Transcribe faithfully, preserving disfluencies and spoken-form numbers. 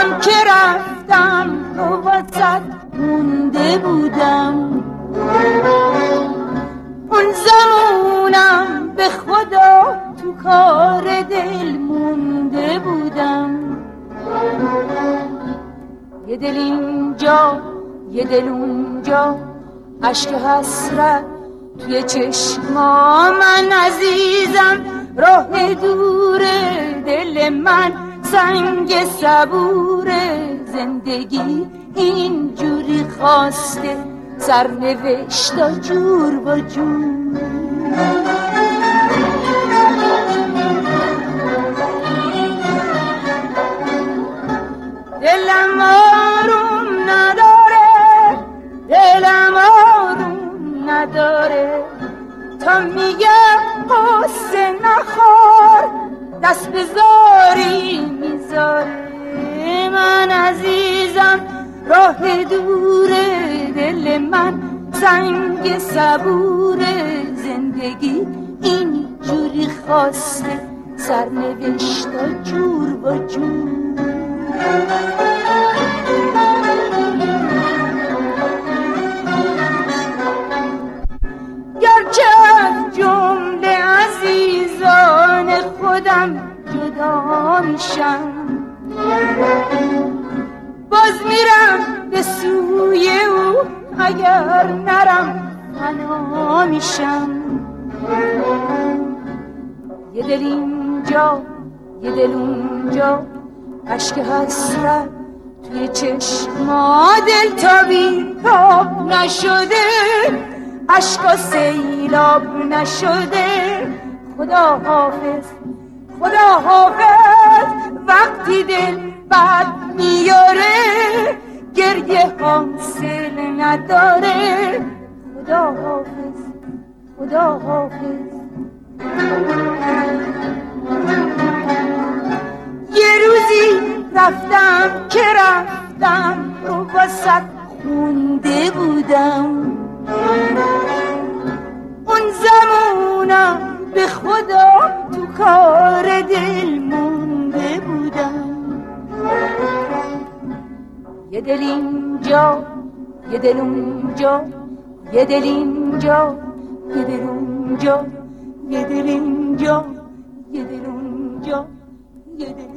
زمونم که رفتم رو وسط مونده بودم، اون زمونم به خدا تو کار دل مونده بودم. یه دل اینجا یه دل اونجا، عشق حسرت توی چشما من عزیزم، راه دوره دل من سنگ صبوره، زندگی اینجوری خواسته سرنوشتا جور با جور. دلم آروم نداره، دلم آروم نداره، تا میگم قصه نخور دست بذاری میذاره. من عزیزم راه دوره دل من سنگ صبوره، زندگی این جوری خواسته سرنوشتا جور با جور. گرچه از جمله عزیزان خودم جدا میشم، باز میرم به سوی او، اگر نرم فنا میشم. یه دل اینجا یه دل اونجا، عشق حسرت توی چشما، دل تابی تاب نشده، عشقا سیلاب نشده. خدا حافظ خدا حافظ، وقتی دل بد میاره گریه حاصل نداره. خدا حافظ خدا حافظ. یه روزی رفتم که رفتم رو وسط خونده بودم، اون زمونم به خدا تو کار دل مونده بودم. یه دل اینجا یه دل اونجا، یه دل اینجا یه دل اونجا، یه دل اینجا یه دل اونجا، یه دل